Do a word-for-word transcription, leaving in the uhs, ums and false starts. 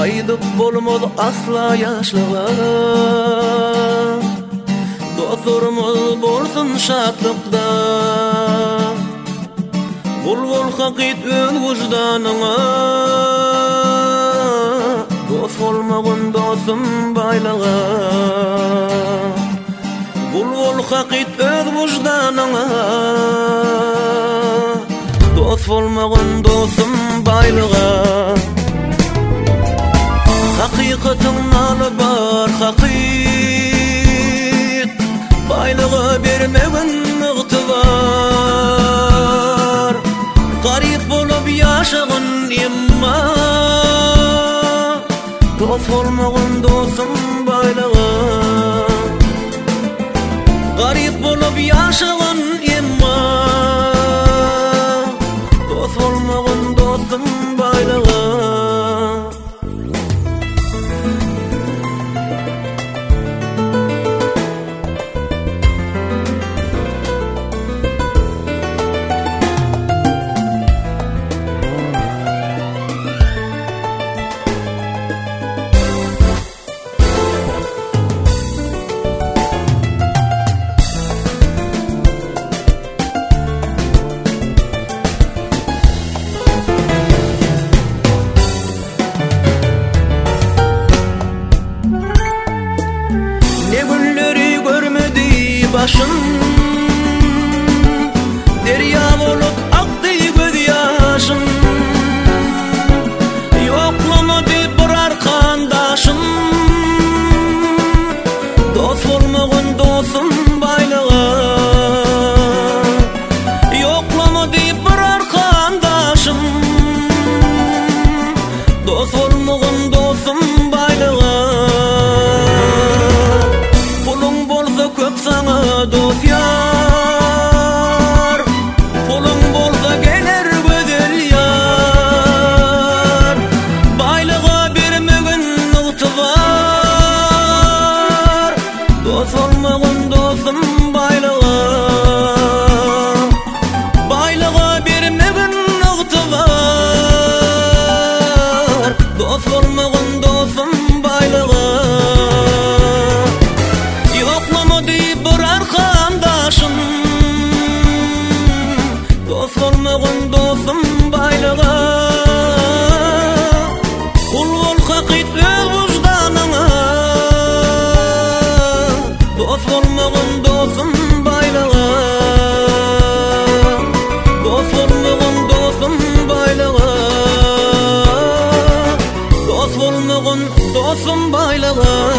Qaydyp bolmaz asla yaşlığa, dostlarımız bolsun şadlıkda. Bul bol hakit öz vicdanına, dost olmagın dostum baylağa. Bul bol hakit öz vicdanına, dost olmagın dostum baylağa. Hakikatin nalı bar hakik, baylığı bermegin ıgtıbar. Garip bolup yaşagın emma, dost olmagın dostum baylığı. Garip bolup yaşagın emma, dost olmagın dostum baylığı. Başın derya olup aktı göz yaşın, yoklamadı bir arkandaşın, dost olmagın dostum baylağa. Yoklamadı bir arkandaşın, dost olmagın dostum baylağa. Pulun bolsa köp sana dost yar, pulun bolsa gelir gözel yar. Baylığa bermegin ıgtıbar, dost olmagın dostum baylığa. Baylığa bermegin ıgtıbar, dost olmagın dostum baylığa. Dost olmagın dostum baylağa. Kul bol hakit öz vicdanına, dost olmagın dostum baylağa. Dost olmagın dostum baylağa, dost olmagın dostum baylağa.